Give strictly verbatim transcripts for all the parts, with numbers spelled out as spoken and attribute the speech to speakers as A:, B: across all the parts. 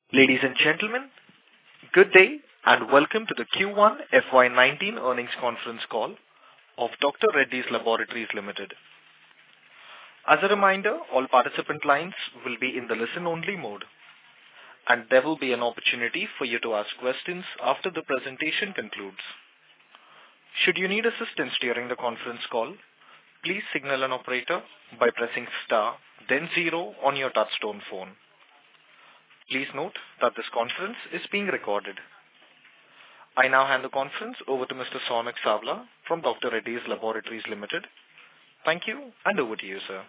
A: Ladies and gentlemen, good day and welcome to the Q one F Y nineteen earnings conference call of Doctor Reddy's Laboratories Limited. As a reminder, all participant lines will be in the listen-only mode, and there will be an opportunity for you to ask questions after the presentation concludes. Should you need assistance during the conference call, please signal an operator by pressing star, then zero on your touchtone phone. Please note that this conference is being recorded. I now hand the conference over to Mister Sonak Savla from Doctor Reddy's Laboratories Limited. Thank you, and over to you, sir.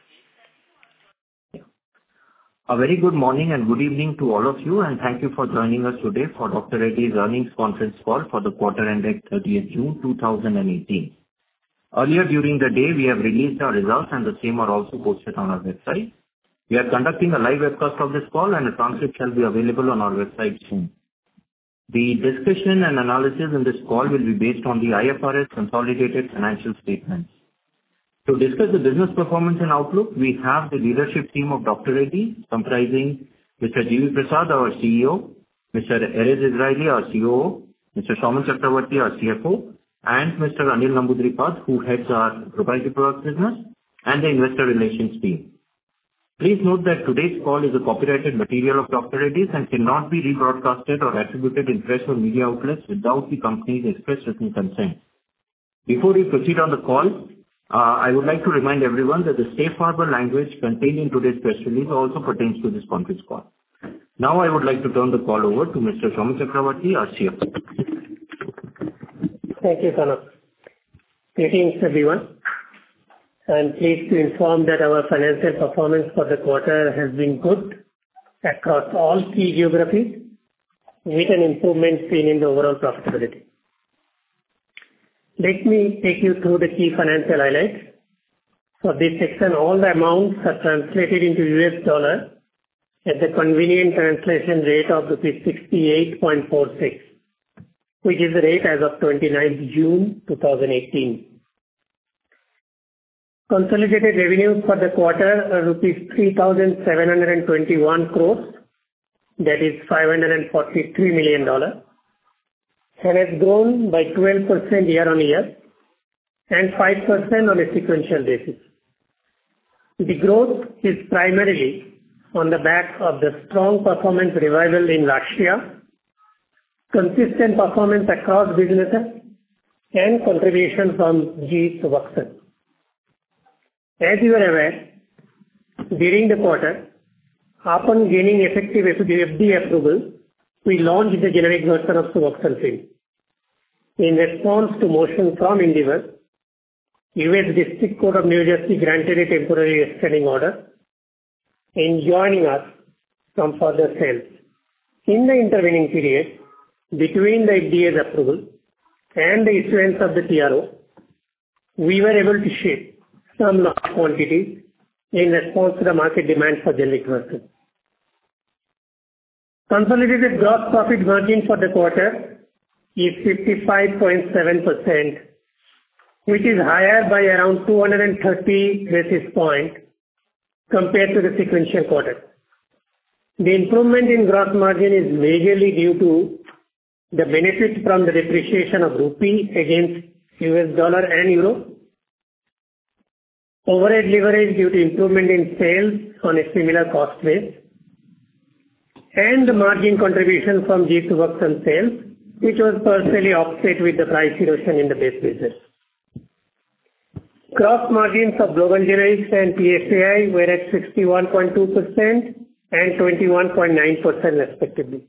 B: A very good morning and good evening to all of you, and thank you for joining us today for Doctor Reddy's earnings conference call for the quarter ended thirtieth June two thousand eighteen. Earlier during the day, we have released our results and the same are also posted on our website. We are conducting a live webcast of this call and a transcript shall be available on our website soon. The discussion and analysis in this call will be based on the I F R S consolidated financial statements. To discuss the business performance and outlook, we have the leadership team of Doctor Reddy, comprising Mister G V Prasad, our C E O, Mister Erez Israeli, our C O O, Mister Saumen Chakravarti, our C F O, and Mister Anil Namboodiripad, who heads our proprietary products business, and the investor relations team. Please note that today's call is a copyrighted material of Doctor Reddy's and cannot be rebroadcasted or attributed in press or media outlets without the company's express written consent. Before we proceed on the call, uh, I would like to remind everyone that the safe harbor language contained in today's press release also pertains to this conference call. Now I would like to turn the call over to Mister Saumen Chakravarti, our C F O.
C: Thank you, Sonak. Greetings, everyone. I am pleased to inform that our financial performance for the quarter has been good across all key geographies, with an improvement seen in the overall profitability. Let me take you through the key financial highlights. For this section, all the amounts are translated into U S dollar at the convenient translation rate of rupees sixty-eight point four six, which is the rate as of twenty-ninth June two thousand eighteen. Consolidated revenues for the quarter are rupees three thousand seven hundred twenty-one crores, that is five hundred forty-three million dollars, and has grown by twelve percent year-on-year and five percent on a sequential basis. The growth is primarily on the back of the strong performance revival in Latvia, consistent performance across businesses, and contribution from G Suboxone. As you are aware, during the quarter, upon gaining effective F D A approval, we launched the generic version of Suboxone Film. In response to motion from Indivior, U S District Court of New Jersey granted a temporary restraining order, enjoining us from further sales. In the intervening period, between the F D A's approval and the issuance of the T R O, we were able to ship some large quantities in response to the market demand for generic version. Consolidated gross profit margin for the quarter is fifty-five point seven percent, which is higher by around two hundred thirty basis points compared to the sequential quarter. The improvement in gross margin is majorly due to the benefit from the depreciation of rupee against U S dollar and euro, overhead leverage due to improvement in sales on a similar cost base, and the margin contribution from G Suboxone sales, which was partially offset with the price erosion in the base business. Gross margins of global generics and P S A I were at sixty-one point two percent and twenty-one point nine percent respectively.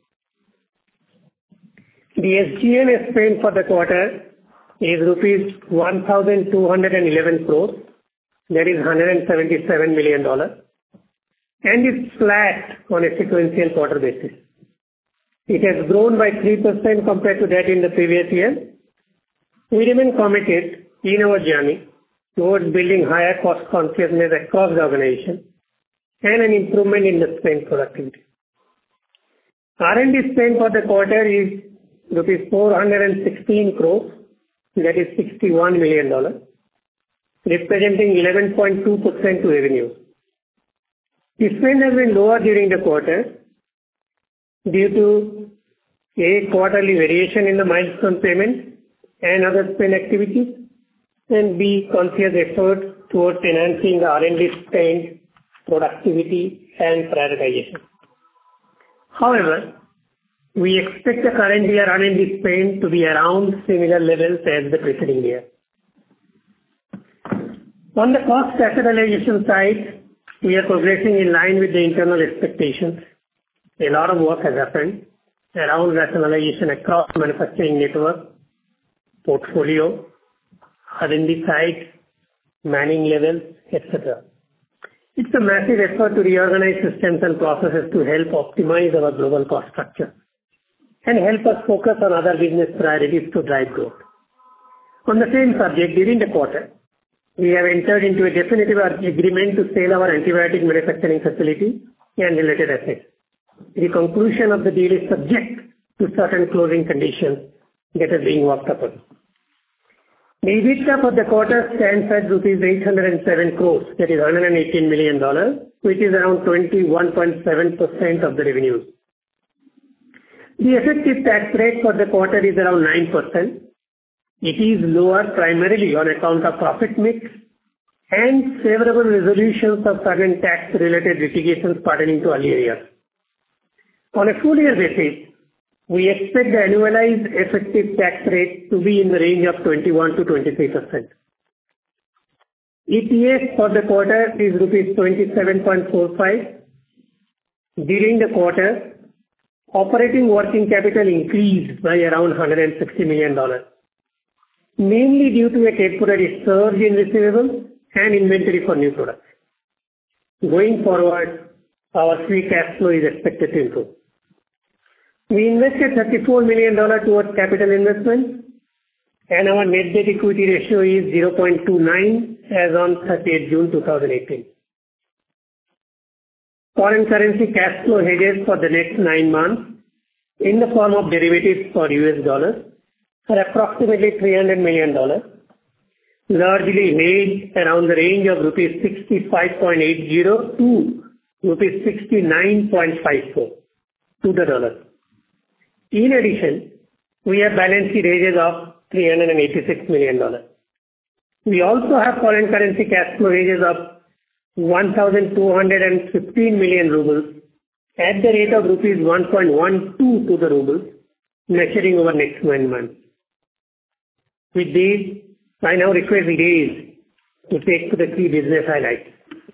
C: The S G and A spend for the quarter is rupees one thousand two hundred eleven crores, that is one hundred seventy-seven million dollars, and is flat on a sequential quarter basis. It has grown by three percent compared to that in the previous year. We remain committed in our journey towards building higher cost consciousness across the organization and an improvement in the spend productivity. R and D spend for the quarter is rupees four hundred sixteen crores, that is sixty-one million dollars. Representing eleven point two percent to revenue. The spend has been lower during the quarter due to A, quarterly variation in the milestone payment and other spend activities, and B, conscious effort towards enhancing the R and D spend, productivity and prioritization. However, we expect the current year R and D spend to be around similar levels as the preceding year. On the cost rationalization side, we are progressing in line with the internal expectations. A lot of work has happened around rationalization across manufacturing network, portfolio, R and D side, manning levels, et cetera. It's a massive effort to reorganize systems and processes to help optimize our global cost structure and help us focus on other business priorities to drive growth. On the same subject, during the quarter, we have entered into a definitive agreement to sell our antibiotic manufacturing facility and related assets. The conclusion of the deal is subject to certain closing conditions that are being worked upon. The EBITDA for the quarter stands at rupees eight hundred seven crores, that is one hundred eighteen million dollars, which is around twenty-one point seven percent of the revenues. The effective tax rate for the quarter is around nine percent. It is lower primarily on account of profit mix and favorable resolutions of certain tax-related litigations pertaining to earlier years. On a full year basis, we expect the annualized effective tax rate to be in the range of twenty-one to twenty-three percent. E P S for the quarter is rupees twenty-seven point four five. During the quarter, operating working capital increased by around one hundred sixty million dollars, mainly due to a temporary surge in receivables and inventory for new products. Going forward, our free cash flow is expected to improve. We invested thirty-four million dollars towards capital investments, and our net debt equity ratio is zero point two nine as on thirtieth June twenty eighteen. Foreign currency cash flow hedges for the next nine months in the form of derivatives for U S dollars are approximately three hundred million dollars, largely hedged around the range of rupees sixty-five point eight zero to rupees sixty-nine point five four to the dollar. In addition, we have balance sheet hedges of three hundred eighty-six million dollars. We also have foreign currency cash flow hedges of one thousand two hundred fifteen million rubles at the rate of rupees one point one two to the ruble, maturing over next nine months. With this, I now request Hitesh to take to the key business highlights.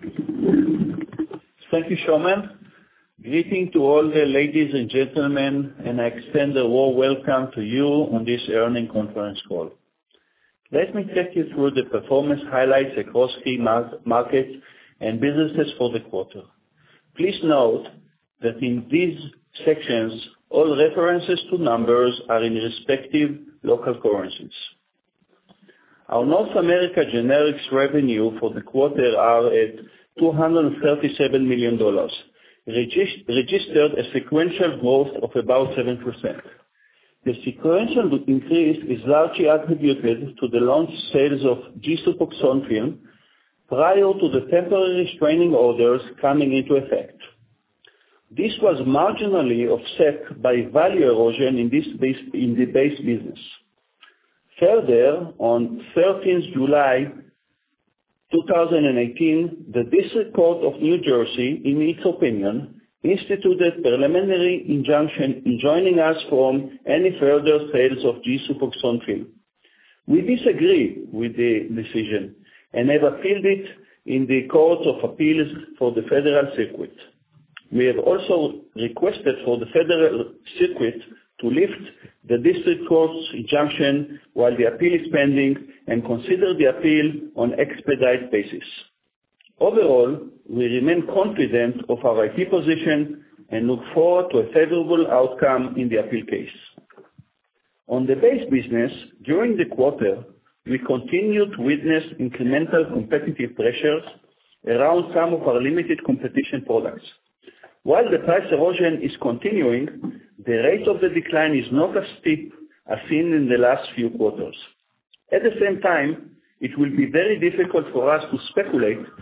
D: Thank you, Shauman. Greeting to all the ladies and gentlemen, and I extend a warm welcome to you on this earnings conference call. Let me take you through the performance highlights across key mar- markets and businesses for the quarter. Please note that in these sections, all references to numbers are in respective local currencies. Our North America generics revenue for the quarter are at two hundred thirty-seven million dollars, regist- registered a sequential growth of about seven percent. The sequential increase is largely attributed to the launch sales of G-Suboxone Film prior to the temporary restraining orders coming into effect. This was marginally offset by value erosion in, this base, in the base business. Further, on thirteenth July twenty eighteen, the District Court of New Jersey, in its opinion, instituted preliminary injunction enjoining us from any further sales of G-Suboxone Film. We disagree with the decision and have appealed it in the Court of Appeals for the Federal Circuit. We have also requested for the Federal Circuit to lift the District Court's injunction while the appeal is pending and consider the appeal on expedite basis. Overall, we remain confident of our I P position and look forward to a favorable outcome in the appeal case. On the base business, during the quarter, we continued to witness incremental competitive pressures around some of our limited competition products. While the price erosion is continuing, the rate of the decline is not as steep as seen in the last few quarters. At the same time, it will be very difficult for us to speculate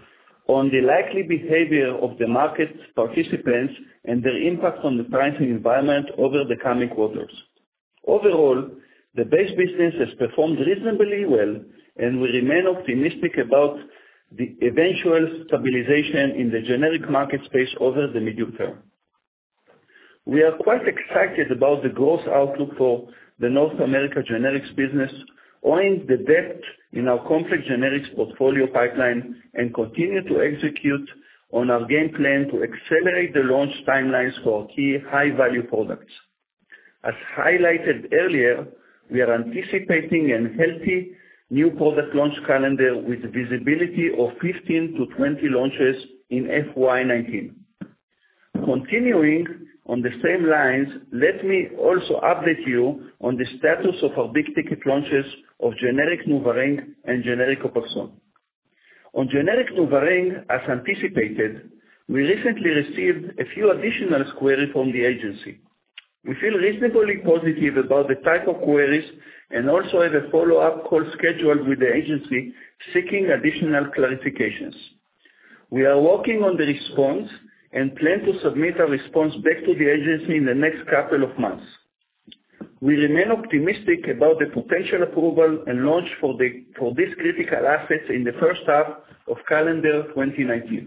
D: on the likely behavior of the market participants and their impact on the pricing environment over the coming quarters. Overall, the base business has performed reasonably well, and we remain optimistic about the eventual stabilization in the generic market space over the medium term. We are quite excited about the growth outlook for the North America generics business, owing the depth in our complex generics portfolio pipeline, and continue to execute on our game plan to accelerate the launch timelines for key high-value products. As highlighted earlier, we are anticipating a healthy new product launch calendar with visibility of fifteen to twenty launches in F Y nineteen. Continuing on the same lines, let me also update you on the status of our big-ticket launches of generic NuvaRing and generic Copaxone. On generic NuvaRing, as anticipated, we recently received a few additional queries from the agency. We feel reasonably positive about the type of queries and also have a follow-up call scheduled with the agency seeking additional clarifications. We are working on the response and plan to submit our response back to the agency in the next couple of months. We remain optimistic about the potential approval and launch for, the, for these critical assets in the first half of calendar twenty nineteen.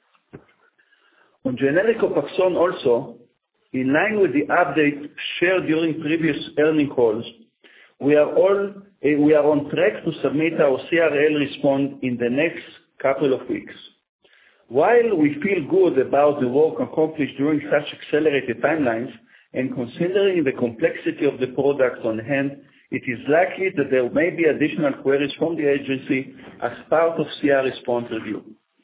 D: On generic Copaxone also, in line with the update shared during previous earning calls, we are, all, we are on track to submit our C R L response in the next couple of weeks. While we feel good about the work accomplished during such accelerated timelines, and considering the complexity of the product on hand, it is likely that there may be additional queries from the agency as part of C R response review.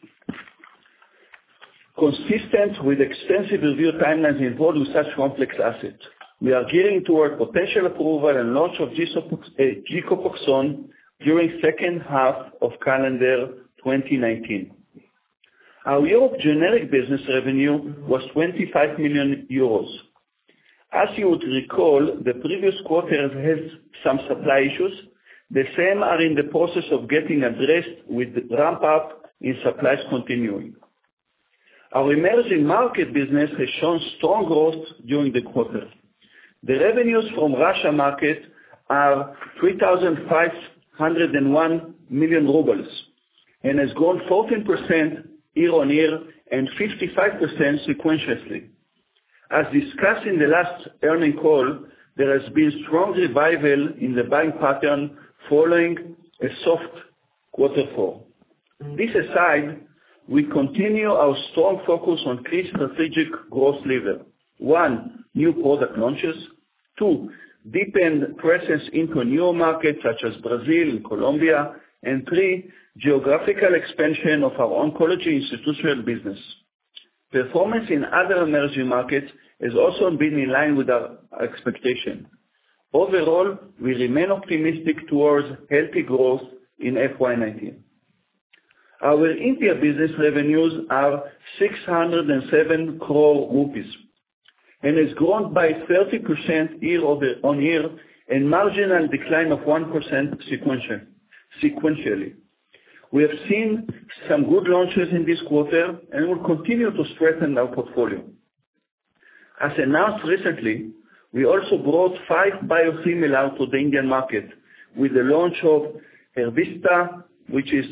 D: Consistent with extensive review timelines involved with such complex assets, we are gearing toward potential approval and launch of G-Copaxone during second half of calendar twenty nineteen. Our Europe generic business revenue was twenty-five million euros. As you would recall, the previous quarter has some supply issues. The same are in the process of getting addressed with the ramp up in supplies continuing. Our emerging market business has shown strong growth during the quarter. The revenues from Russia market are three thousand five hundred one million rubles and has grown fourteen percent year-on-year and fifty-five percent sequentially. As discussed in the last earnings call, there has been strong revival in the buying pattern following a soft quarter four. This aside, we continue our strong focus on key strategic growth levers. One, new product launches. Two, deepened presence into newer markets such as Brazil, Colombia. And three, geographical expansion of our oncology institutional business. Performance in other emerging markets has also been in line with our expectation. Overall, we remain optimistic towards healthy growth in F Y nineteen. Our India business revenues are six hundred seven crore rupees and has grown by thirty percent year-on-year and marginal decline of one percent sequentially. We have seen some good launches in this quarter and will continue to strengthen our portfolio. As announced recently, we also brought five biosimilars to the Indian market with the launch of Herbista, which is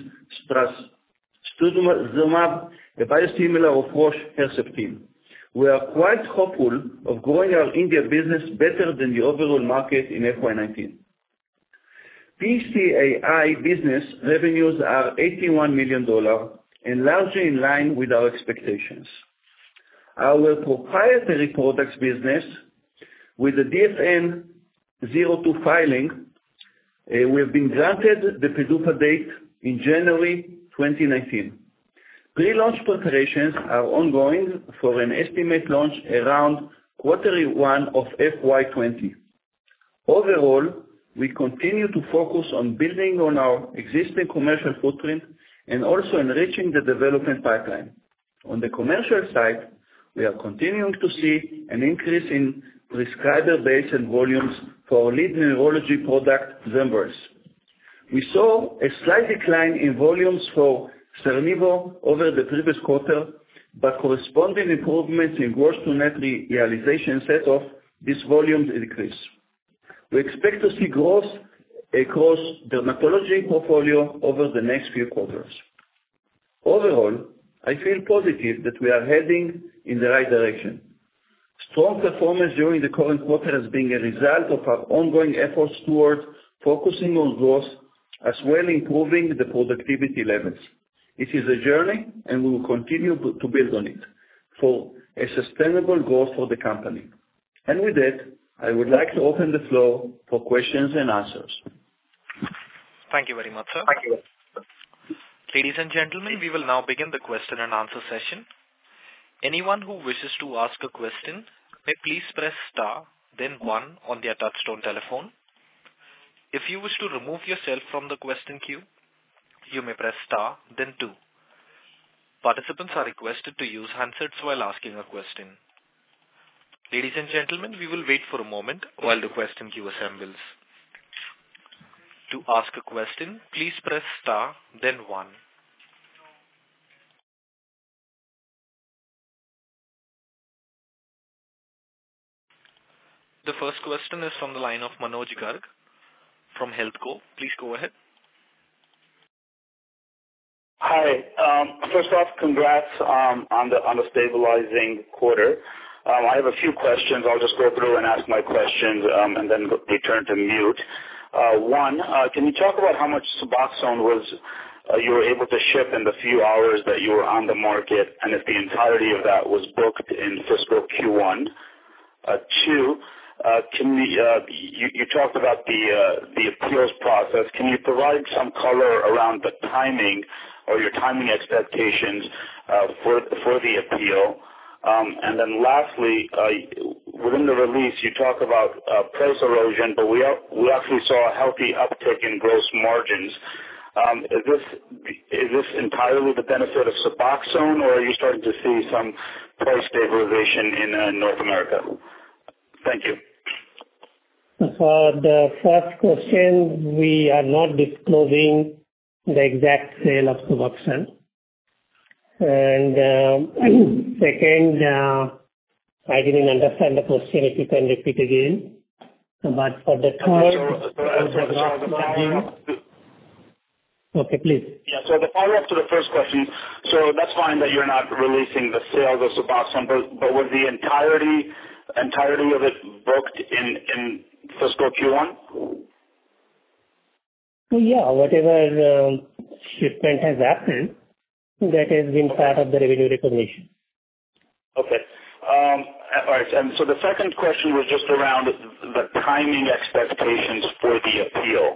D: trastuzumab, a biosimilar of Roche Herceptin. We are quite hopeful of growing our India business better than the overall market in F Y nineteen. P C A I business revenues are eighty-one million dollars and largely in line with our expectations. Our proprietary products business, with the D F N zero two filing, uh, we have been granted the PDUFA date in January twenty nineteen. Pre-launch preparations are ongoing for an estimate launch around quarter one of F Y twenty. Overall, we continue to focus on building on our existing commercial footprint and also enriching the development pipeline. On the commercial side, we are continuing to see an increase in prescriber base and volumes for our lead neurology product, Zembrace. We saw a slight decline in volumes for Cernivo over the previous quarter, but corresponding improvements in gross to net realization set off this volume decrease. We expect to see growth across dermatology portfolio over the next few quarters. Overall, I feel positive that we are heading in the right direction. Strong performance during the current quarter has been a result of our ongoing efforts towards focusing on growth, as well improving the productivity levels. It is a journey, and we will continue to build on it for a sustainable growth for the company. And with that, I would like to open the floor for questions and answers.
A: Thank you very much, sir.
D: Thank you.
A: Ladies and gentlemen, we will now begin the question and answer session. Anyone who wishes to ask a question may please press star, then one on their touchtone telephone. If you wish to remove yourself from the question queue, you may press star, then two. Participants are requested to use handsets while asking a question. Ladies and gentlemen, we will wait for a moment while the question queue assembles. To ask a question, please press star, then one. The first question is from the line of Manoj Garg from HealthCo. Please go ahead.
E: Hi. Um, first off, congrats um, on the on the stabilizing quarter. Um, I have a few questions. I'll just go through and ask my questions um, and then return to mute. Uh, one, uh, can you talk about how much Suboxone was uh, you were able to ship in the few hours that you were on the market, and if the entirety of that was booked in fiscal Q one? Uh, two, uh, can we, uh, you, you talked about the uh, the appeals process. Can you provide some color around the timing or your timing expectations uh, for for the appeal? Um, and then lastly, uh, within the release, you talk about uh, price erosion, but we, are, we actually saw a healthy uptick in gross margins. Um, is this is this entirely the benefit of Suboxone, or are you starting to see some price stabilization in uh, North America? Thank you.
C: For the first question, we are not disclosing the exact sale of Suboxone. And uh, second, uh, I didn't understand the question. If you can repeat again. But for the third,
E: so, so,
C: for
E: so,
C: the gross
E: so the
C: margin. Okay, please.
E: Yeah, so the follow-up to the first question, so that's fine that you're not releasing the sales of Suboxone, but, but was the entirety entirety of it booked in, in fiscal Q one?
C: So yeah, whatever um, shipment has happened, that has been part of the revenue recognition.
E: Okay. Um, all right. And so the second question was just around the timing expectations for the appeal.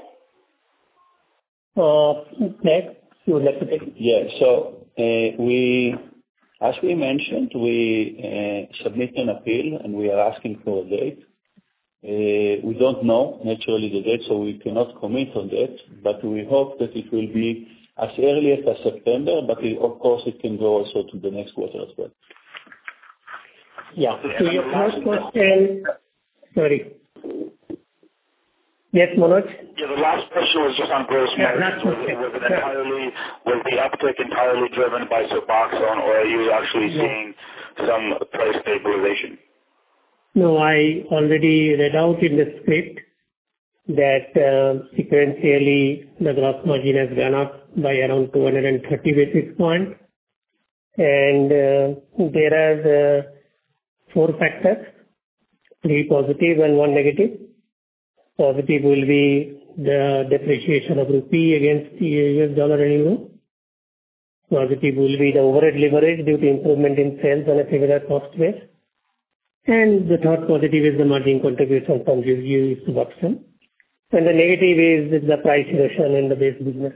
C: Uh, next, you would like to take it?
D: Yeah. So uh, we, as we mentioned, we uh, submit an appeal and we are asking for a date. Uh, we don't know naturally the date, so we cannot commit on that. But we hope that it will be as early as September, but it, of course it can go also to the next quarter as well.
C: Yeah. So your first question, sorry. Yes, Manoj?
E: Yeah, the last question was just on gross
C: Yeah,
E: margins. Was, it, was it entirely, was the uptick entirely driven by Suboxone, or are you actually
C: No.
E: seeing some price stabilization?
C: No, I already read out in the script that uh, sequentially the gross margin has gone up by around two hundred thirty basis points. And uh, there are uh, four factors, three positive and one negative. Positive will be the depreciation of rupee against the U S dollar and euro. Positive will be the overhead leverage due to improvement in sales on a similar cost base. And the third positive is the margin contribution from Suboxone. And the negative is the price erosion in the base business.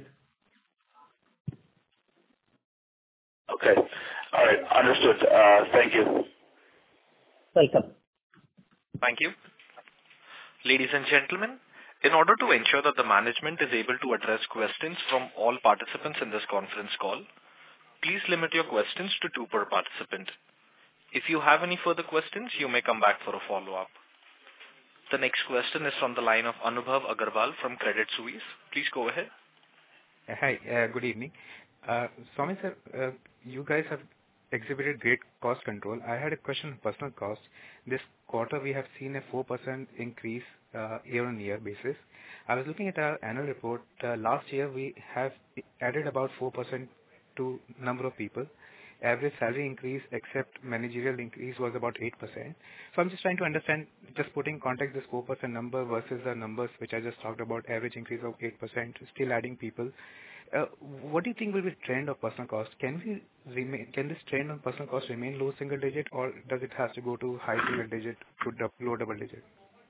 E: Okay. All right. Understood. Uh, thank you.
C: Welcome.
A: Thank you. Ladies and gentlemen, in order to ensure that the management is able to address questions from all participants in this conference call, please limit your questions to two per participant. If you have any further questions, you may come back for a follow-up. The next question is from the line of Anubhav Agarwal from Credit Suisse. Please go ahead.
F: Hi, uh, good evening. Uh, Swami sir, uh, you guys have exhibited great cost control. I had a question on personal cost. This quarter we have seen a four percent increase uh, year-on-year basis. I was looking at our annual report. Uh, last year we have added about four percent to number of people. Average salary increase except managerial increase was about eight percent. So I'm just trying to understand, just putting context this four percent number versus the numbers which I just talked about, average increase of eight percent, still adding people. Uh, what do you think will be the trend of personal cost? Can we remain? Can this trend on personal cost remain low single digit, or does it have to go to high single digit to dub- low double digit?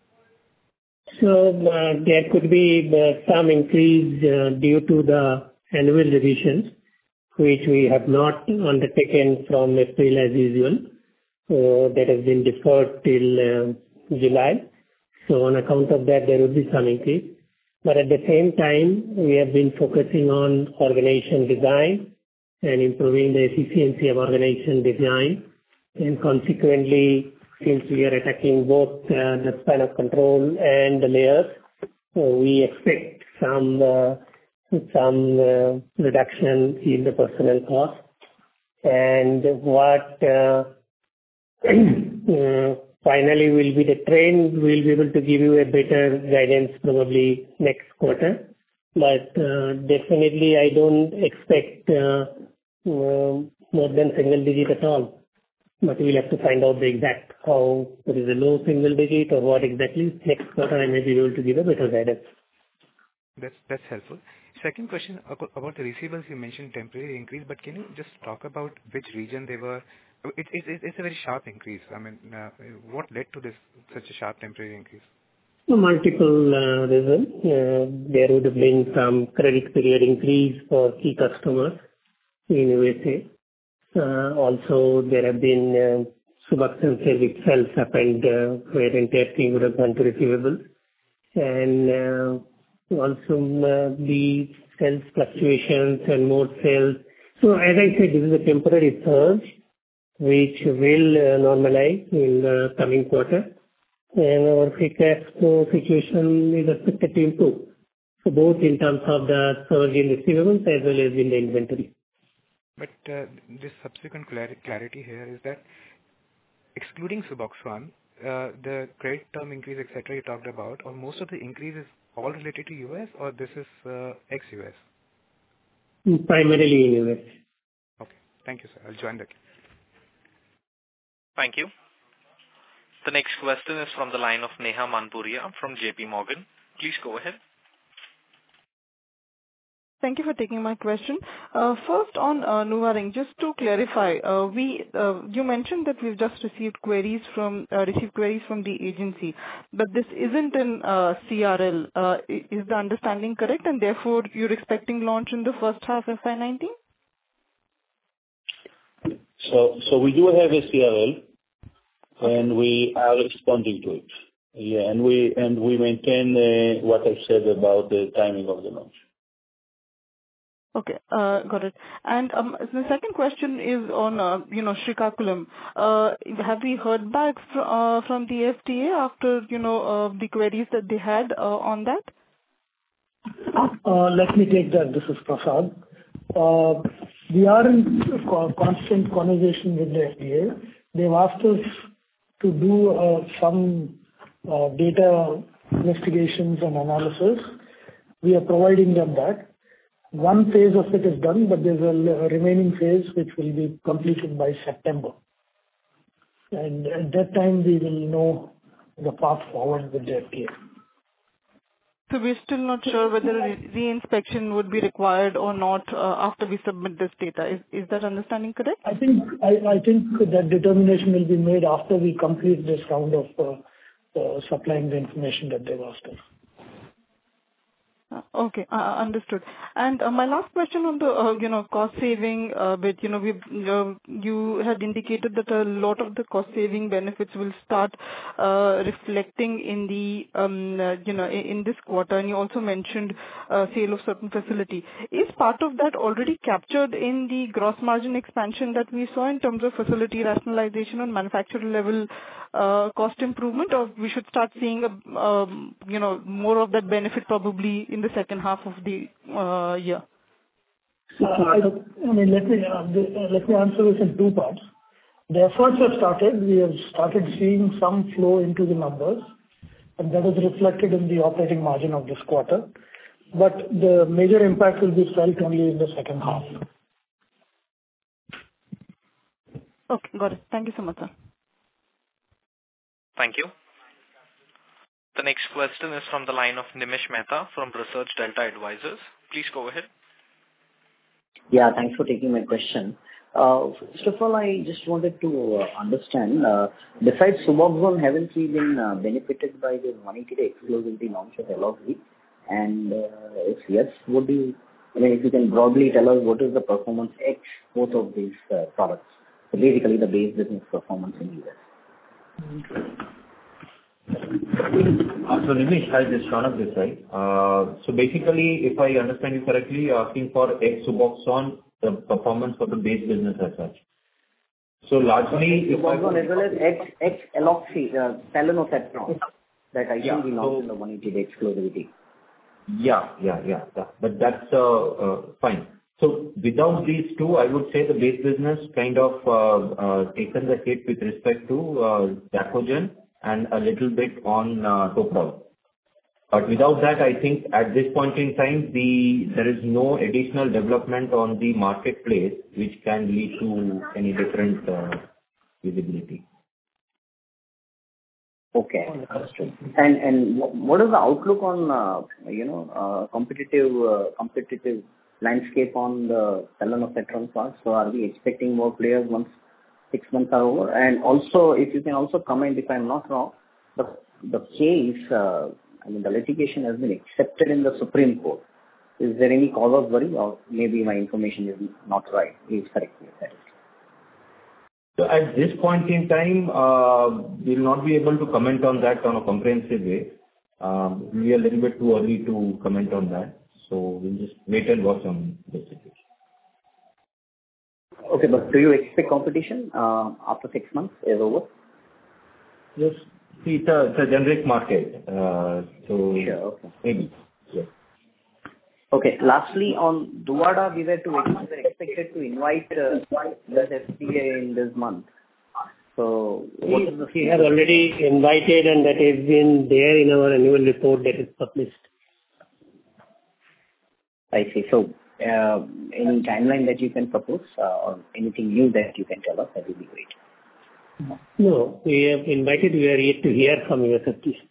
C: So uh, there could be uh, some increase uh, due to the annual revisions, which we have not undertaken from April as usual. So that has been deferred till uh, July. So on account of that, there will be some increase. But at the same time, we have been focusing on organization design and improving the efficiency of organization design. And consequently, since we are attacking both uh, the span of control and the layers, uh, we expect some uh, some uh, reduction in the personnel cost. And what uh, uh, finally will be the trend, we'll be able to give you a better guidance probably next quarter. But uh, definitely I don't expect uh, uh, more than single digit at all. But we'll have to find out the exact how it is a low single digit or what exactly. Next quarter I may be able to give a better guidance.
F: That's that's helpful. Second question about about the receivables. You mentioned temporary increase, but can you just talk about which region they were? It, it, it, it's a very sharp increase. I mean, uh, what led to this such a sharp temporary increase?
C: Multiple uh, reasons. Uh, there would have been some credit period increase for key customers in U S A. Uh, also, there have been uh, Suboxone sale itself happened uh, where entire thing would have gone to receivables. And uh, also uh, the sales fluctuations and more sales. So as I said, this is a temporary surge which will uh, normalize in the coming quarter. And our free cash flow situation is expected to improve. So both in terms of the surge in receivables as well as in the inventory.
F: But uh, this subsequent clar- clarity here is that excluding Suboxone, uh, the credit term increase, et cetera, you talked about, or most of the increase is all related to U S, or this is uh, ex-U S?
C: Primarily in U S.
F: Okay. Thank you, sir. I'll join the queue.
A: Thank you. The next question is from the line of Neha Manpuria from J P Morgan. Please go ahead.
G: Thank you for taking my question. Uh, First on uh, NuvaRing, just to clarify, uh, we uh, you mentioned that we've just received queries from uh, received queries from the agency, but this isn't in uh, C R L. Uh, i- Is the understanding correct? And therefore, you're expecting launch in the first half F Y nineteen?
D: So, so we do have a C R L, and we are responding to it. Yeah, and we and we maintain uh, what I said about the timing of the launch.
G: Okay, uh, got it. And um, the second question is on, uh, you know, Srikakulam. Uh, Have we heard back fr- uh, from the F D A after, you know, uh, the queries that they had uh, on that?
H: Uh, Let me take that. This is Prasad. Uh, We are in co- constant conversation with the F D A. They've asked us to do uh, some uh, data investigations and analysis. We are providing them that. One phase of it is done, but there's a l- remaining phase which will be completed by September. And at that time, we will know the path forward with the F D A.
G: So we're still not sure whether a re- re-inspection would be required or not uh, after we submit this data. Is is that understanding correct?
H: I think I, I think that determination will be made after we complete this round of uh, uh, supplying the information that they've asked us.
G: Uh, Okay, uh, understood. And uh, my last question on the, uh, you know, cost saving uh, bit, you know, we've, uh, you had indicated that a lot of the cost saving benefits will start uh, reflecting in the, um, uh, you know, in in this quarter, and you also mentioned uh, sale of certain facility. Is part of that already captured in the gross margin expansion that we saw in terms of facility rationalization on manufacturer level uh, cost improvement, or we should start seeing, a, um, you know, more of that benefit probably in the second half of the uh, year?
H: So, I I mean, let me uh, the- uh, let me answer this in two parts. The efforts have started. We have started seeing some flow into the numbers, and that is reflected in the operating margin of this quarter. But the major impact will be felt only in the second half.
G: Okay, got it. Thank you so much, sir.
A: Thank you. The next question is from the line of Nimish Mehta from Research Delta Advisors. Please go ahead.
I: Yeah, thanks for taking my question. Uh, First of all, I just wanted to uh, understand, uh, besides Suboxone, haven't we been uh, benefited by the one eighty day exclusivity launch of Aloxi? And uh, if yes, what do you, I mean, if you can broadly tell us what is the performance X both of these uh, products? So basically the base business performance in U S.
B: Uh, So Nimish, I'll just run up this side. Uh, So basically, if I understand you correctly, you're asking for ex-Suboxone, the performance for the base business as such. So largely, if I...
I: Suboxone as well as X, X Aloxi, uh, Telenoceptron, that I
B: Yeah,
I: think we launched
B: so-
I: in the one eighty day exclusivity.
B: Yeah, yeah, yeah, yeah. But that's uh, uh, fine. So without these two, I would say the base business kind of uh, uh, taken the hit with respect to uh, Dacogen and a little bit on uh, Toprol. But without that, I think at this point in time, the there is no additional development on the marketplace which can lead to any different uh, visibility.
I: Okay, understood. And and wh- what is the outlook on, uh, you know, uh, competitive uh, competitive landscape on the Telenoceptron part? So are we expecting more players once six months are over? And also, if you can also comment, if I'm not wrong, the the case, uh, I mean, the litigation has been accepted in the Supreme Court. Is there any cause of worry, or maybe my information is not right? Please correct me if that is.
B: So at this point in time, uh, we'll not be able to comment on that on a comprehensive way. Um, It will be a little bit too early to comment on that, so we'll just wait and watch on this situation.
I: Okay, but do you expect competition uh, after six months is over?
B: Yes. See, it's a it's a generic market, uh, so
I: Sure. Okay.
B: maybe. Yes.
I: Okay. Lastly, on Duvada, we were to we were expected to invite uh, the F D A in this month. So what is the
C: We have already invited, and that has been there in our annual report that is published.
I: I see. So, uh, any timeline that you can propose, uh, or anything new that you can tell us, that would be great.
C: No, we have invited. We are yet to hear from U S F D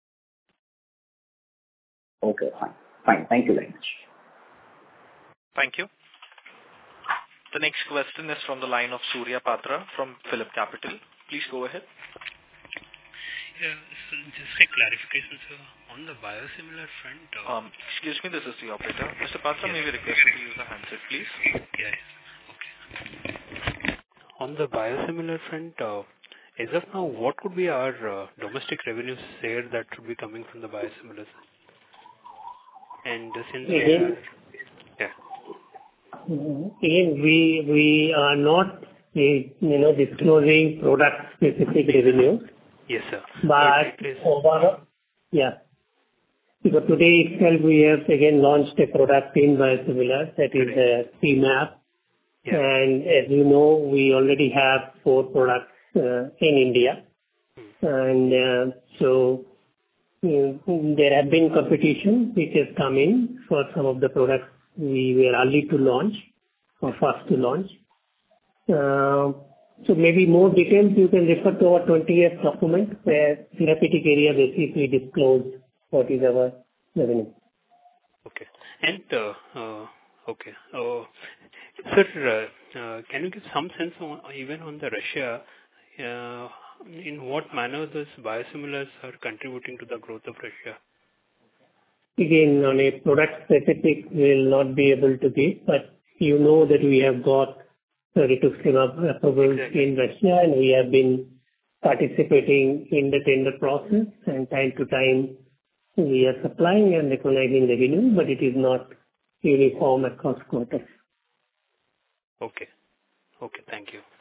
C: A.
I: Okay, fine. Fine. Thank you very much.
A: Thank you. The next question is from the line of Surya Patra from Phillip Capital. Please go ahead.
J: Yeah, so just a clarification, sir. On the biosimilar front... Uh,
A: Um, excuse me, this is the operator. Mister Patra,
J: yes.
A: may we request you to use the handset, please?
J: yeah, yes. Okay. On the biosimilar front, uh, as of now, what could be our uh, domestic revenue share that should be coming from the biosimilars? And uh, since we
C: Again?
J: are... Yeah.
C: Again, we we are not, eh, you know, disclosing product-specific revenues.
J: Yes, sir.
C: But
J: It is-
C: overall, yeah. Because today itself, we have again launched a product in biosimilar, that is uh, C M A P.
J: Yeah.
C: And as you know, we already have four products uh, in India. And uh, so mm, there have been competition which has come in for some of the products we were early to launch or first to launch. Uh, So maybe more details you can refer to our twentieth document, where therapeutic area basically disclose what is our revenue.
J: Okay. And, uh, uh, okay. Uh, Sir, uh, uh, can you give some sense on, even on the Russia, uh, in what manner those biosimilars are contributing to the growth of Russia?
C: Again, on a product specific, we'll not be able to give, but you know that we have got rituximab approvals
J: Exactly.
C: in Russia, and we have been participating in the tender process, and time to time we are supplying and recognizing revenue, but it is not uniform across quarters.
J: Okay. Okay, thank you.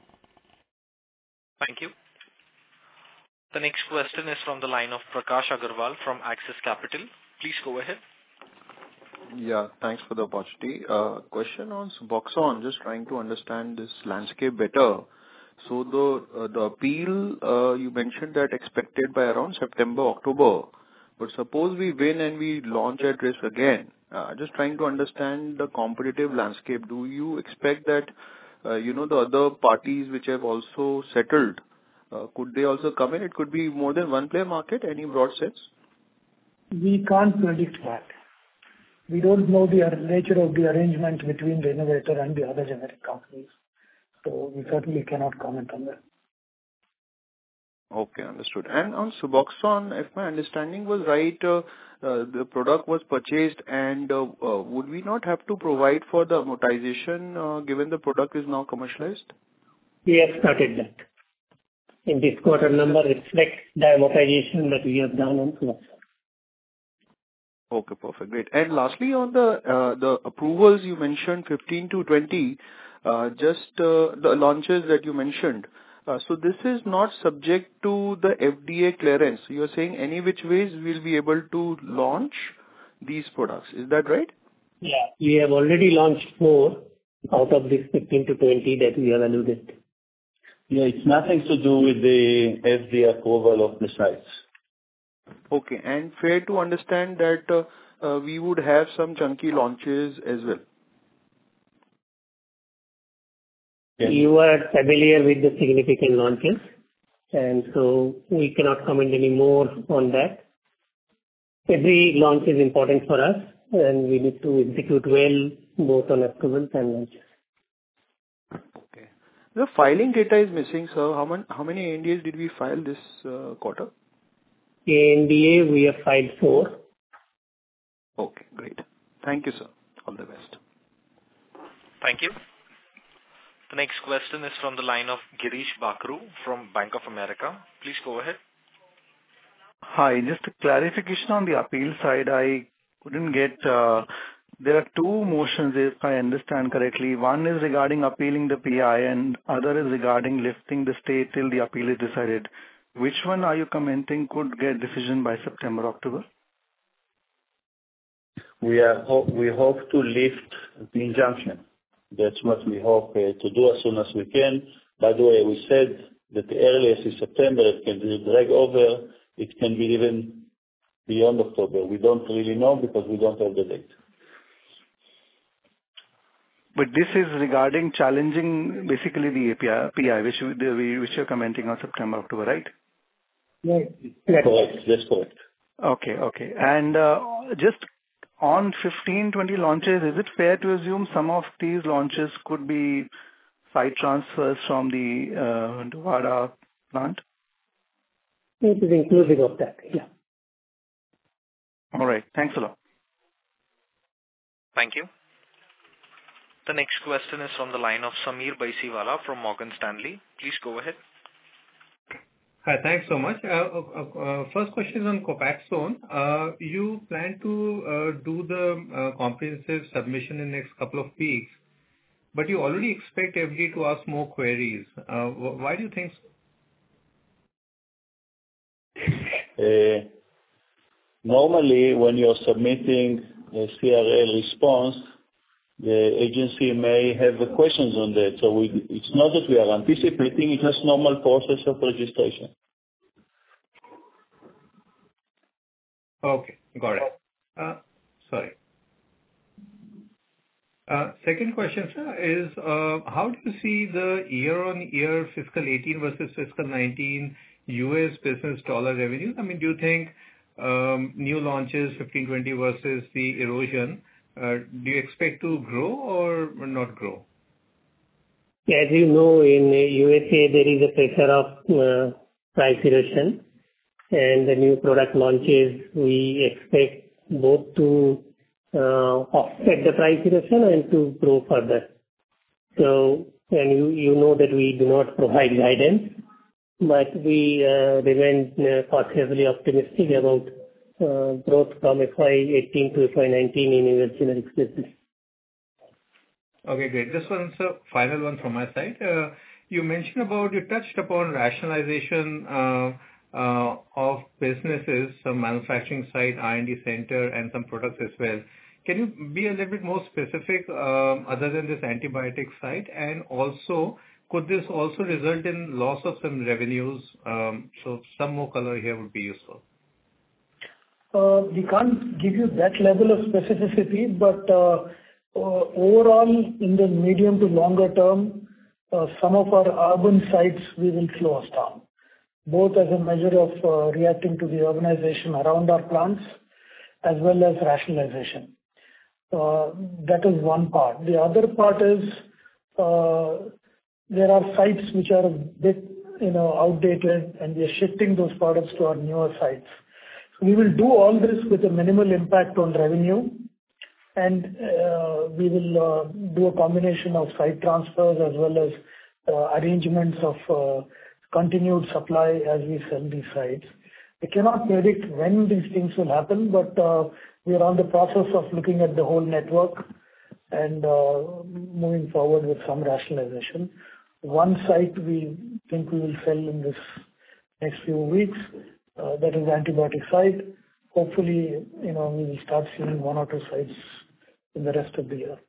A: Thank you. The next question is from the line of Prakash Agarwal from Axis Capital. Please go ahead.
K: Yeah, thanks for the opportunity. Uh, Question on Suboxone, just trying to understand this landscape better. So the uh, the appeal, uh, you mentioned that expected by around September, October. But suppose we win and we launch at risk again. Uh, Just trying to understand the competitive landscape. Do you expect that, uh, you know, the other parties which have also settled, uh, could they also come in? It could be more than one player market, any broad sense?
H: We can't predict that. We don't know the nature of the arrangement between the innovator and the other generic companies. So we certainly cannot comment on that.
K: Okay, understood. And on Suboxone, if my understanding was right, uh, uh, the product was purchased and uh, uh, would we not have to provide for the amortization uh, given the product is now commercialized?
C: We have started that. In this quarter number reflects the amortization that we have done on Suboxone.
K: Okay, perfect. Great. And lastly, on the uh, the approvals you mentioned fifteen to twenty, uh, just uh, the launches that you mentioned. Uh, So this is not subject to the F D A clearance. You're saying any which ways we'll be able to launch these products. Is that right?
C: Yeah. We have already launched four out of this fifteen to twenty that we have alluded.
D: Yeah, it's nothing to do with the F D A approval of the sites.
K: Okay. And fair to understand that uh, uh, we would have some chunky launches as well.
D: Yeah.
C: You are familiar with the significant launches, and so we cannot comment any more on that. Every launch is important for us, and we need to execute well both on approvals and launches.
K: Okay. The filing data is missing, sir. How many how many A N D As did we file this uh, quarter?
C: A N D A, we have filed four.
K: Okay, great. Thank you, sir. All the best.
A: Thank you. The next question is from the line of Girish Bakru from Bank of America. Please go ahead.
L: Hi, just a clarification on the appeal side. I couldn't get, uh, there are two motions if I understand correctly. One is regarding appealing the P I and other is regarding lifting the stay till the appeal is decided. Which one are you commenting could get decision by September, October?
D: We are ho- we hope to lift the injunction. That's what we hope uh, to do as soon as we can. By the way, we said that the earliest is September. It can drag over. It can be even beyond October. We don't really know because we don't have the date.
L: But this is regarding challenging basically the A P I, P I, which you- the- which you're commenting on September, October, right?
C: Yes.
D: Correct. That's correct.
L: Okay, okay. And uh, just on fifteen, twenty launches, is it fair to assume some of these launches could be site transfers from the uh, Duvada plant?
C: It is inclusive of that, yeah.
L: All right. Thanks a lot.
A: Thank you. The next question is from the line of Sameer Baisiwala from Morgan Stanley. Please go ahead.
M: Hi, thanks so much. Uh, uh, uh, First question is on Copaxone. Uh, You plan to uh, do the uh, comprehensive submission in next couple of weeks, but you already expect F D A to ask more queries. Uh, wh- Why do you think so?
D: Uh, normally, when you're submitting a C R L response, the agency may have uh, questions on that. So we, it's not that we are anticipating, it's just normal process of registration.
M: Okay, got it. Uh, Sorry. Uh, Second question, sir, is uh, how do you see the year-on-year fiscal eighteen versus fiscal nineteen U S business dollar revenues? I mean, do you think um, new launches fifteen twenty versus the erosion, uh, do you expect to grow or not grow?
C: As you know, in U S A, there is a pressure of uh, price erosion, and the new product launches, we expect both to uh, offset the price erosion and to grow further. So, and you you know that we do not provide guidance, but we uh, remain uh, cautiously optimistic about uh, growth from F Y eighteen to F Y nineteen in U S generics business.
M: Okay, great. This one's a final one from my side. Uh, You mentioned about, you touched upon rationalization uh, uh, of businesses, some manufacturing site, R and D center, and some products as well. Can you be a little bit more specific um, other than this antibiotic side? And also, could this also result in loss of some revenues? Um, so some more color here would be useful.
H: Uh, we can't give you that level of specificity, but uh, uh, overall, in the medium to longer term, uh, some of our urban sites we will close down, both as a measure of uh, reacting to the urbanization around our plants, as well as rationalization. Uh, that is one part. The other part is uh, there are sites which are a bit, you know, outdated, and we are shifting those products to our newer sites. So we will do all this with a minimal impact on revenue, and uh, we will uh, do a combination of site transfers as well as uh, arrangements of uh, continued supply as we sell these sites. We cannot predict when these things will happen, but uh, we are on the process of looking at the whole network and uh, moving forward with some rationalization. One site we think we will sell in this next few weeks, uh, that is the antibiotic site. Hopefully, you know, we will start seeing one or two sites in the rest of the year.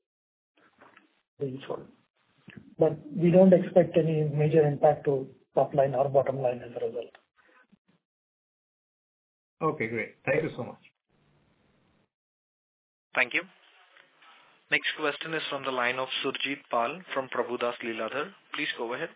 H: But we don't expect any major impact to top line or bottom line as a result.
M: Okay, great. Thank you so much.
A: Thank you. Next question is from the line of Surjit Pal from Prabhudas Lilladher. Please go ahead.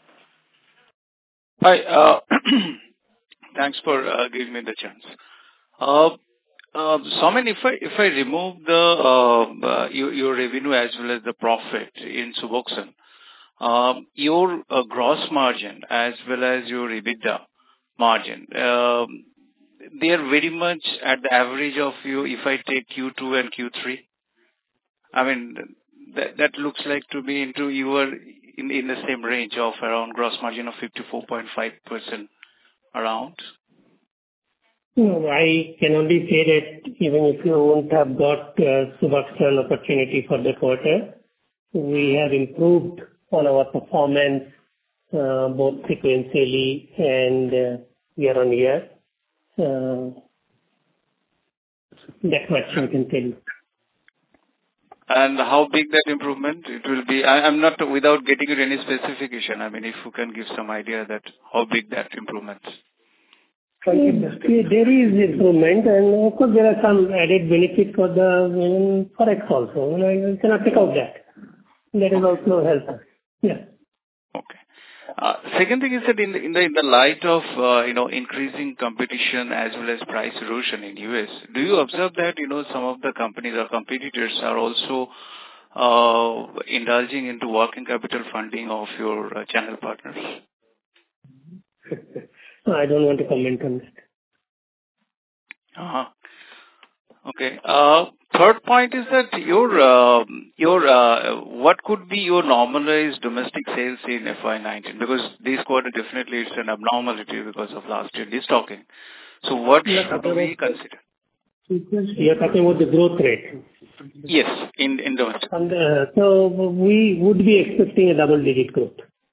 N: Hi. Uh, thanks for uh, giving me the chance. Uh, uh, Soumen, if I if I remove the uh, uh, your, your revenue as well as the profit in Suboxone, um, your uh, gross margin as well as your EBITDA margin, uh, they are very much at the average of you. If I take Q two and Q three. I mean, that that looks like to be into you were in in the same range of around gross margin of fifty-four point five percent around.
C: No, I can only say that even if you won't have got uh, Suboxone opportunity for the quarter, we have improved on our performance uh, both sequentially and uh, year on year. Uh, that much I can tell you.
N: And how big that improvement it will be? I, I'm not without getting into any specification. I mean, if you can give some idea that how big that improvement.
C: Yeah, there is improvement, and of course there are some added benefits for the um, forex also. You know, you cannot take out that. That is also helpful. Yeah.
N: Okay. Uh, second thing is that in the, in the, in the light of, uh, you know, increasing competition as well as price erosion in U S, do you observe that, you know, some of the companies or competitors are also uh, indulging into working capital funding of your uh, channel partners?
C: No, I don't want to comment on that.
N: Uh-huh. Okay. Uh, third point is that your uh, your uh, what could be your normalized domestic sales in F Y nineteen? Because this quarter definitely it's an abnormality because of last year destocking. So what should we consider?
C: You are talking about the growth rate.
N: Yes, in in domestic.
C: And, uh, so we would be expecting a double-digit growth.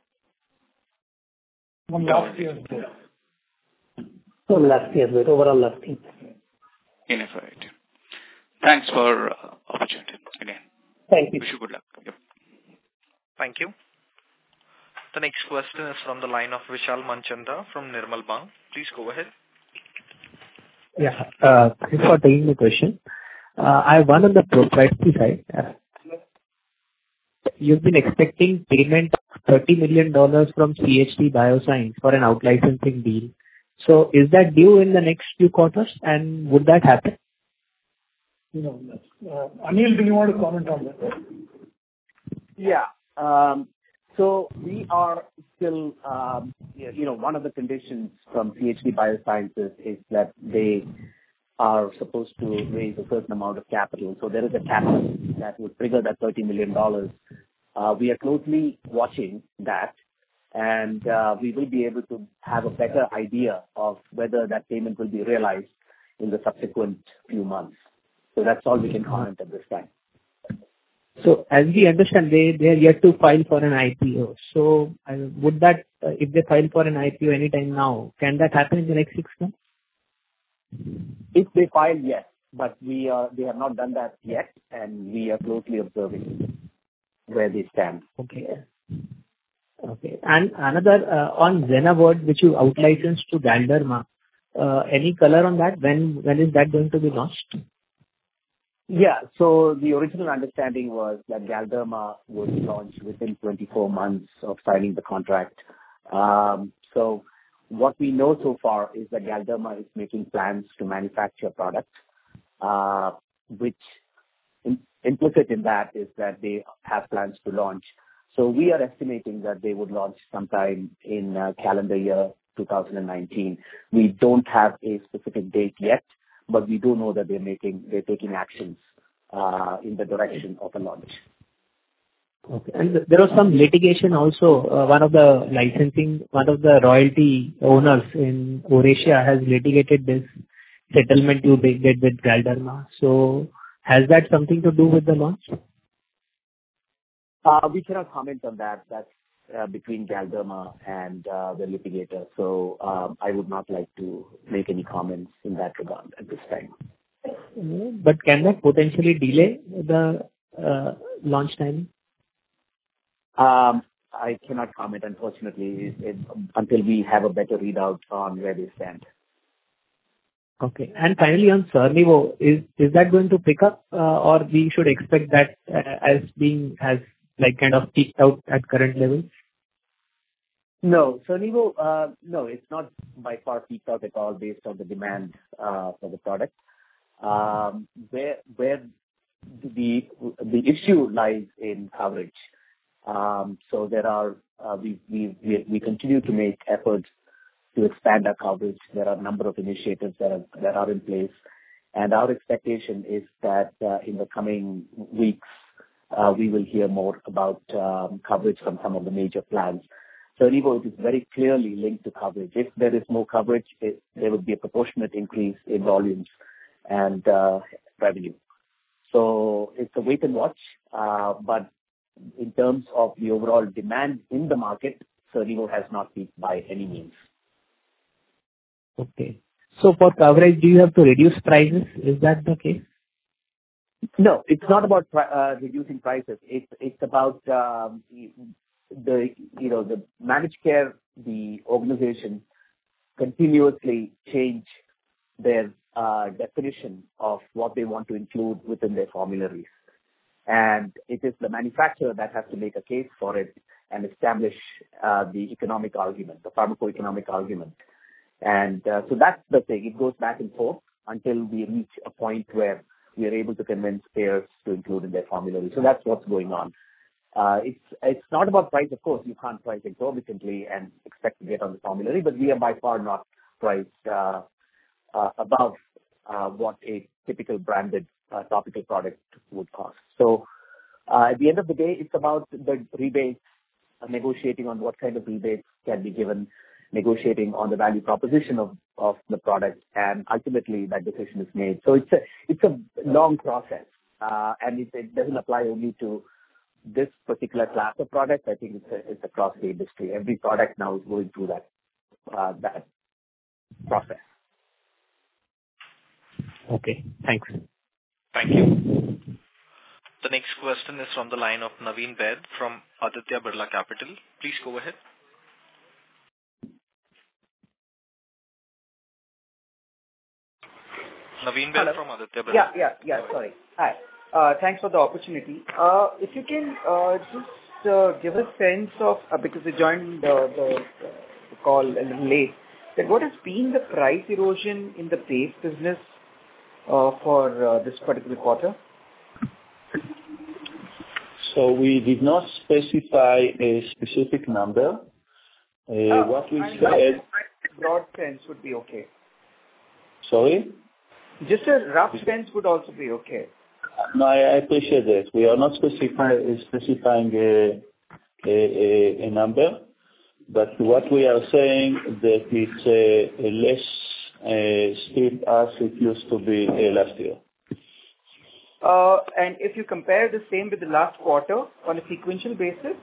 H: From last year's growth.
C: From last year's growth, overall last year.
N: In F Y eighteen. Thanks for uh, opportunity again.
C: Thank you.
N: Wish you good luck. Yep.
A: Thank you. The next question is from the line of Vishal Manchanda from Nirmal Bang. Please go ahead.
O: Yeah, uh, thanks for taking the question. Uh, I have one on the proprietary side. Uh, you've been expecting payment of thirty million dollars from C H D Bioscience for an out-licensing deal. So is that due in the next few quarters, and would that happen?
H: No. Uh, Anil, do you want to comment on that?
I: Yeah. Um, so we are still, um, you know, one of the conditions from C H D Biosciences is that they are supposed to raise a certain amount of capital. So there is a capital that would trigger that thirty million dollars. Uh, we are closely watching that, and uh, we will be able to have a better idea of whether that payment will be realized in the subsequent few months. So that's all we can comment at this time.
O: So as we understand, they, they are yet to file for an I P O. So uh, would that, uh, if they file for an I P O anytime now, can that happen in the next six months?
I: If they file, yes.
P: but we are, they have not done that yet, and we are closely observing where they stand.
O: Okay. Okay. And another, uh, on Zenabod, which you out-licensed to Galderma, uh, any color on that? When, when is that going to be launched?
P: Yeah. So the original understanding was that Galderma would launch within twenty-four months of signing the contract. Um, so what we know so far is that Galderma is making plans to manufacture products, uh, which in, implicit in that is that they have plans to launch. So we are estimating that they would launch sometime in uh, calendar year two thousand nineteen. We don't have a specific date yet, but we do know that they're making, they're taking actions uh, in the direction of a launch.
O: Okay. And there was some litigation also. Uh, one of the licensing, one of the royalty owners in Eurasia has litigated this settlement you did with Galderma. So has that something to do with the launch?
P: Uh, we cannot comment on that. That's uh, between Galderma and uh, the litigator. So um, I would not like to make any comments in that regard at this time.
O: But can that potentially delay the uh, launch timing?
P: Um, I cannot comment, unfortunately, it, until we have a better readout on where they stand.
O: Okay. And finally, on Cernivo, is is that going to pick up, uh, or we should expect that uh, as being has like kind of peaked out at current levels?
P: No, Cernivo, uh, no, it's not by far peaked out at all based on the demand uh, for the product. Um, where where the the issue lies in coverage. Um, so there are uh, we, we we we continue to make efforts to expand our coverage. There are a number of initiatives that are that are in place, and our expectation is that uh, in the coming weeks uh, we will hear more about um, coverage from some of the major plans. So Cernivo, it is very clearly linked to coverage. If there is more coverage, it, there would be a proportionate increase in volumes and uh, revenue. So it's a wait and watch, uh, but in terms of the overall demand in the market, Cernivo has not peaked by any means.
O: Okay. So for coverage, do you have to reduce prices? Is that the case?
P: No, it's not about uh, reducing prices. It's it's about um, the you know the managed care, the organization continuously change their uh, definition of what they want to include within their formularies. And it is the manufacturer that has to make a case for it and establish uh, the economic argument, the pharmacoeconomic argument. And uh, so that's the thing. It goes back and forth until we reach a point where we are able to convince payers to include in their formulary. So that's what's going on. Uh, it's it's not about price, of course. You can't price exorbitantly and expect to get on the formulary, but we are by far not priced uh, uh, above uh, what a typical branded uh, topical product would cost. So uh, at the end of the day, it's about the rebates, uh, negotiating on what kind of rebates can be given, negotiating on the value proposition of, of the product, and ultimately that decision is made. So it's a it's a long process, uh, and it, it doesn't apply only to this particular class of products. I think it's a, it's across the industry. Every product now is going through that uh, that process.
O: Okay, thanks.
A: Thank you. The next question is from the line of Naveen Baid from Aditya Birla Capital. Please go ahead. Naveen Baid from Aditya Birla.
Q: Yeah, yeah, yeah, sorry. Hi. Uh, thanks for the opportunity. Uh, if you can uh, just uh, give a sense of, uh, because you joined uh, the, the call a little late, that what has been the price erosion in the base business uh, for uh, this particular quarter?
D: So we did not specify a specific number. Uh,
Q: uh,
D: what we
Q: I
D: said...
Q: Broad sense would be okay.
D: Sorry?
Q: Just a rough sense would also be okay.
D: No, I appreciate that. We are not specify, specifying a, a, a, a number, but what we are saying that it's a, a less uh, steep as it used to be uh, last year.
Q: Uh, and if you compare the same with the last quarter on a sequential basis?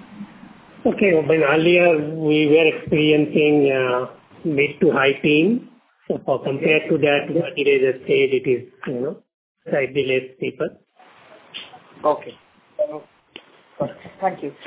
C: Okay, when earlier we were experiencing uh, mid to high teens So for compared to that, what it is said, it is, you know, slightly less steeper.
Q: Okay. Okay. Thank you.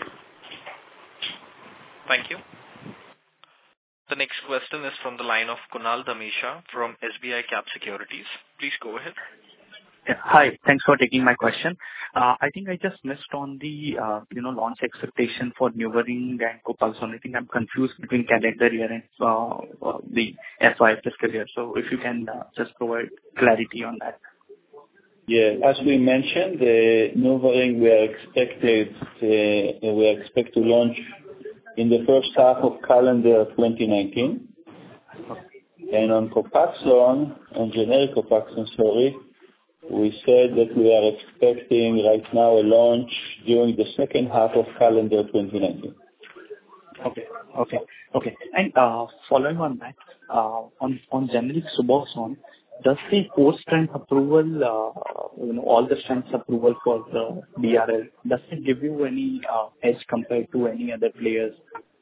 A: Thank you. The next question is from the line of Kunal Dhamesha from S B I Cap Securities. Please go ahead.
R: Yeah. Hi. Thanks for taking my question. Uh, I think I just missed on the, uh, you know, launch expectation for NuvaRing and Copaxone. I think I'm confused between calendar year and uh, uh, the F Y fiscal year. So if you can uh, just provide clarity on that.
D: Yeah. As we mentioned, the NuvaRing we are expected, uh, we expect to launch in the first half of calendar twenty nineteen. And on Copaxone, on generic Copaxone, sorry, we said that we are expecting right now a launch during the second half of calendar twenty nineteen.
R: Okay. Okay. Okay. And uh, following on that, uh, on on generic Suboxone, does the post-strength approval, uh, you know, all the strengths approval for the D R L, does it give you any uh, edge compared to any other players?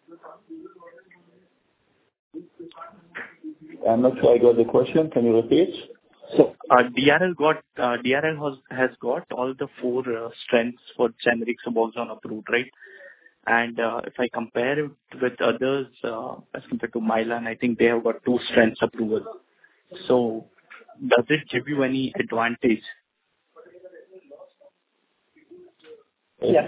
D: I'm not sure I got the question. Can you repeat?
R: So, uh, D R L got uh, D R L has has got all the four uh, strengths for generic Suboxone approved, right? And uh, if I compare it with others, uh, as compared to Mylan, I think they have got two strengths approval. So, does it give you any advantage?
C: Yeah.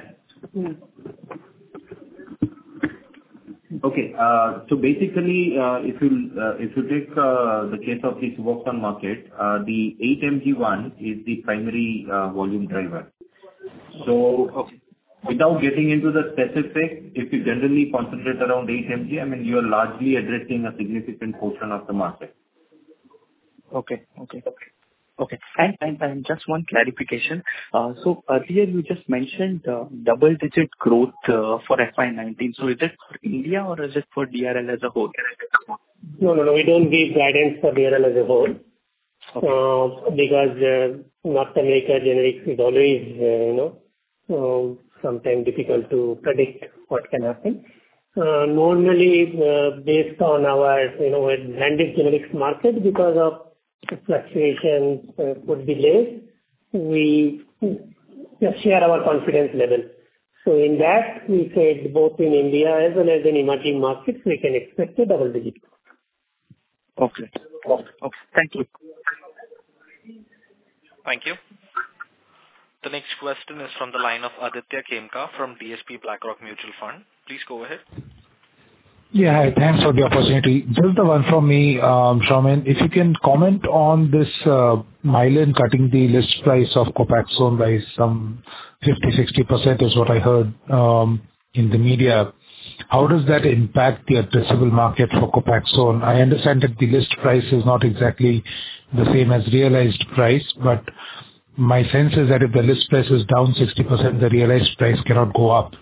B: Okay. uh, So basically, uh, if you uh, if you take uh, the case of the Suboxone market, uh, the eight milligram one is the primary uh, volume driver. So without getting into the specifics, if you generally concentrate around eight milligram, I mean, you are largely addressing a significant portion of the market.
R: Okay. Okay. Okay. And and and just one clarification. Uh, So earlier you just mentioned uh, double-digit growth uh, for F Y nineteen. So is it for India or is it for D R L as a whole?
C: No, no, no. We don't give guidance for D R L as a whole.
R: Okay.
C: Uh, because uh, North America generics is always, uh, you know, uh, sometimes difficult to predict what can happen. Uh, normally, uh, based on our, you know, blended generics market, because of fluctuations, uh, could be less, we just share our confidence level. So in that, we said both in India as well as in emerging markets, we can expect a double digit.
R: Okay. Okay. Okay. Thank you.
A: Thank you. The next question is from the line of Aditya Khemka from D S P BlackRock Mutual Fund. Please go ahead.
S: Yeah, hi. Thanks for the opportunity. Just the one from me, um, Shaumin. If you can comment on this uh, Mylan cutting the list price of Copaxone by some fifty to sixty percent is what I heard um, in the media. How does that impact the addressable market for Copaxone? I understand that the list price is not exactly the same as realized price, but my sense is that if the list price is down sixty percent, the realized price cannot go up.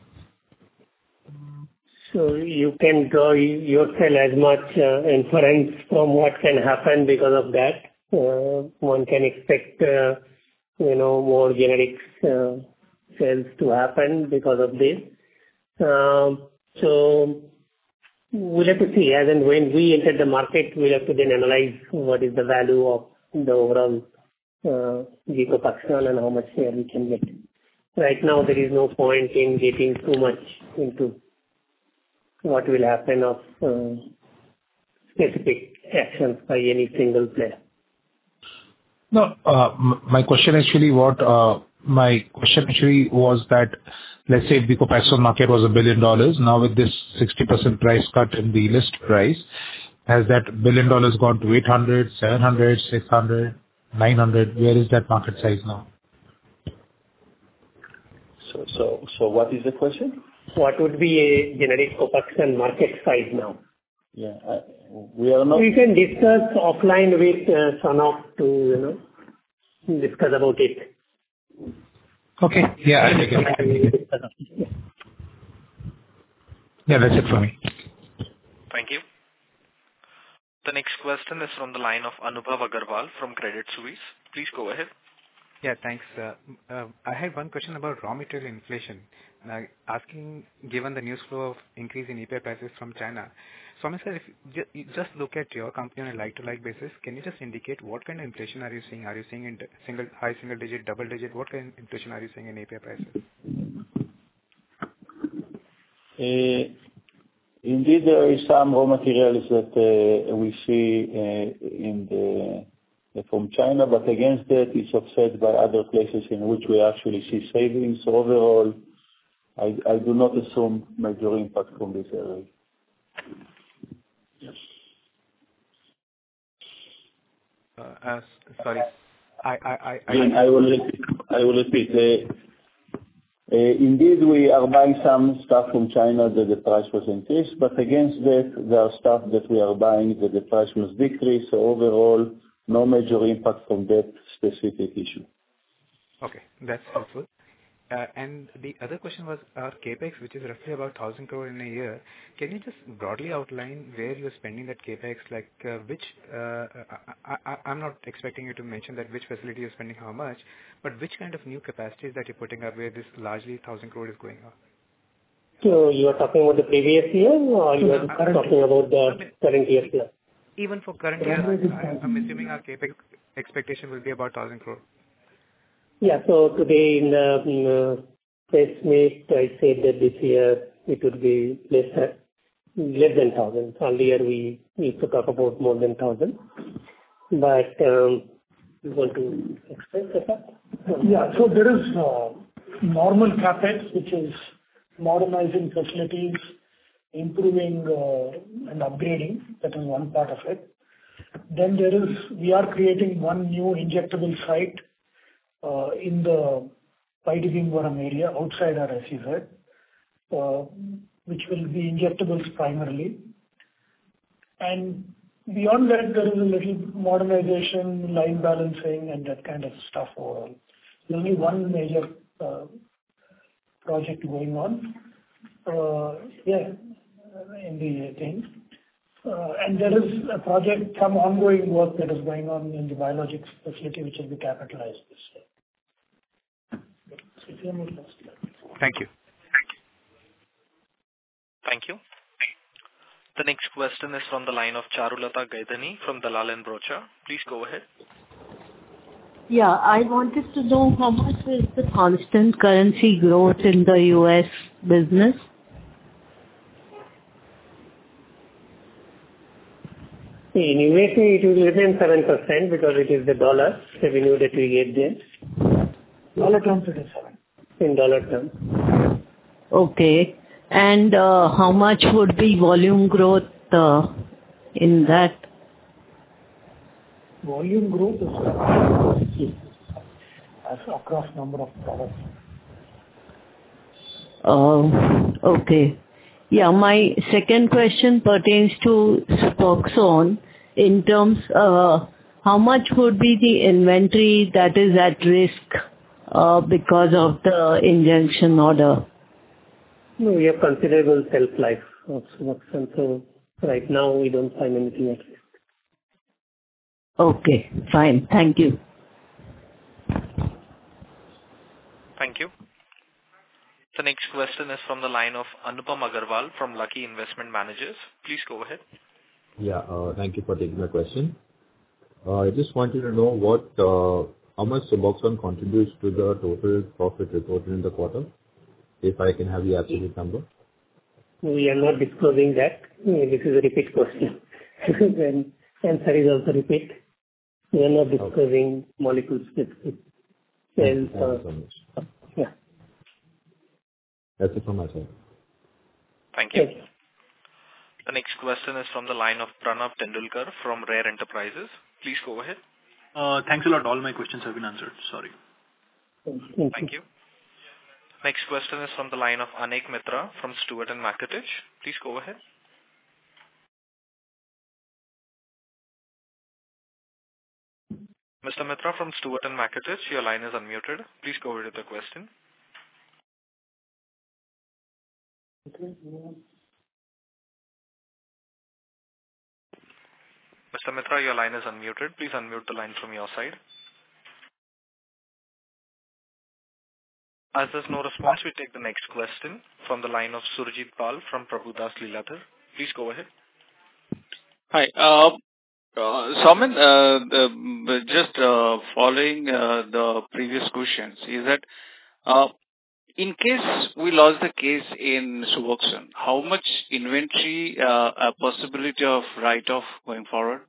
C: So you can draw yourself as much uh, inference from what can happen because of that. Uh, one can expect, uh, you know, more generics uh, sales to happen because of this. Um, so we'll have to see. As and when we enter the market, we'll have to then analyze what is the value of the overall uh, Copaxone and how much share we can get. Right now, there is no point in getting too much into what will happen of uh, specific actions by any single player.
S: No, uh, m- my question actually what uh, my question actually was that let's say if the Copaxone market was a billion dollars, now with this sixty percent price cut in the list price, has that billion dollars gone to eight hundred, seven hundred, six hundred, nine hundred? Where is that market size now?
D: So, so, so what is the question?
C: What would be a generic Copaxone market size now?
D: Yeah, I, we are not.
C: We can discuss offline with uh, Sanok to, you know, discuss about it.
S: Okay. Yeah, I take it. Yeah, that's it for me.
A: Thank you. The next question is from the line of Anubhav Agarwal from Credit Suisse. Please go ahead.
F: Yeah, thanks. Uh, uh, I had one question about raw material inflation. Now, asking, given the news flow of increase in A P I prices from China, Swami sir, if you ju- you just look at your company on a like-to-like basis, can you just indicate what kind of inflation are you seeing? Are you seeing in d- single, high single digit, double digit? What kind of inflation are you seeing in A P I prices?
D: Uh, Indeed, there is some raw materials that uh, we see uh, in the uh, from China, but against that, it's offset by other places in which we actually see savings. So overall, I I do not assume major impact from this area.
F: Yes. Uh, as, sorry, I I I I,
D: Again, I will repeat. I will repeat. Uh, Uh, indeed, we are buying some stuff from China that the price was increased, but against that, there are stuff that we are buying that the price was decreased. So overall, no major impact from that specific issue.
F: Okay, that's helpful. Uh, and the other question was our capex, which is roughly about one thousand crore in a year. Can you just broadly outline where you're spending that capex? Like uh, which, uh, I, I, I'm not expecting you to mention that which facility you're spending how much, but which kind of new capacities that you're putting up where this largely one thousand crore is going on?
C: So you are talking about the previous year, or you are
F: Uh,
C: talking about the
F: I mean,
C: current year plan?
F: Even for current year, I, I'm assuming our capex expectation will be about one thousand crore.
C: Yeah. So today in the in the press meet, I said that this year it would be less than less than one thousand. Earlier, we used to talk about more than one thousand. But um, you want to express that?
H: Yeah. So there is uh, normal CapEx, which is modernizing facilities, improving uh, and upgrading. That is one part of it. Then there is, we are creating one new injectable site uh, in the Paidivimvaram area outside our S E Z, uh, which will be injectables primarily. And beyond that, there is a little modernization, line balancing, and that kind of stuff overall. There's only one major uh, project going on. Uh, yeah, in the thing. Uh, and there is a project, some ongoing work that is going on in the biologics facility, which will be capitalized this year.
F: Thank you.
A: Thank you. The next question is from the line of Charulata Gaidhani from Dalal and Broacha. Please go ahead.
T: Yeah, I wanted to know how much is the constant currency growth in the U S business?
C: In U S A, it will remain seven percent because it is the dollar revenue that we get there.
H: Dollar terms, it is seven.
C: In dollar terms.
T: Okay. And uh, how much would be volume growth uh, in that?
H: Volume growth is as across number of products.
T: Uh, okay. Yeah, my second question pertains to Suboxone. In terms, uh, how much would be the inventory that is at risk uh, because of the injunction order?
C: No, we have considerable shelf life of Suboxone, so right now we don't find anything at risk.
T: Okay, fine. Thank you.
A: Thank you. The next question is from the line of Anupam Agarwal from Lucky Investment Managers. Please go ahead.
U: Yeah, uh, thank you for taking my question. Uh, I just wanted to know what, uh, how much Suboxone contributes to the total profit reported in the quarter, if I can have the absolute number.
C: We are not disclosing that. This is a repeat question. And answer is also repeat. We are not disclosing okay. molecule specific sales.
U: Thank you so much.
C: Yeah.
U: That's it from my side.
A: Thank you. Okay. The next question is from the line of Pranav Tendulkar from Rare Enterprises. Please go ahead.
V: Uh, thanks a lot. All my questions have been answered. Sorry.
C: Thank,
A: Thank you. Next question is from the line of Anek Mitra from Stewart and Mackertich. Please go ahead. Mister Mitra from Stewart and Mackertich, your line is unmuted. Please go ahead with the question. Mister Mitra, your line is unmuted. Please unmute the line from your side. As there's no response, we take the next question from the line of Surjit Pal from Prabhudas Lilladher. Please go ahead.
N: Hi. Uh, uh, Soumen, uh, the- just uh, following uh, the previous questions, is that uh, in case we lost the case in Suboxone, how much inventory, uh, a possibility of write-off going forward?